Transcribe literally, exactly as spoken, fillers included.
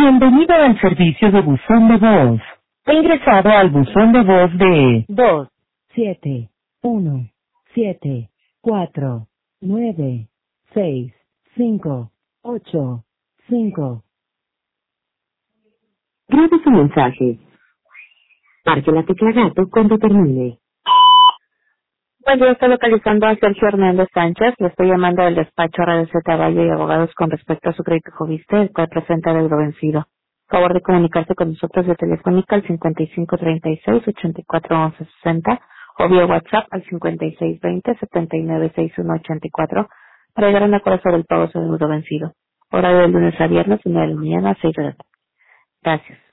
Bienvenido al servicio de buzón de voz. Ha ingresado al buzón de voz de dos siete uno siete cuatro nueve seis cinco ocho cinco. Grabe su mensaje. Marque la tecla gato cuando termine. Buen día, estoy localizando a Sergio Hernández Sánchez. Le estoy llamando del despacho R D Z Valle y Abogados con respecto a su crédito Joviste, el cual presenta deuda vencido. Favor de comunicarse con nosotros de telefónica al cincuenta y cinco treinta y seis ochenta y cuatro once sesenta o vía WhatsApp al cincuenta y seis veinte setenta y nueve sesenta y uno ochenta y cuatro para llegar a un acuerdo sobre el pago de su deuda vencido. Horario de lunes a viernes, de nueve de la mañana a seis de la tarde. Gracias.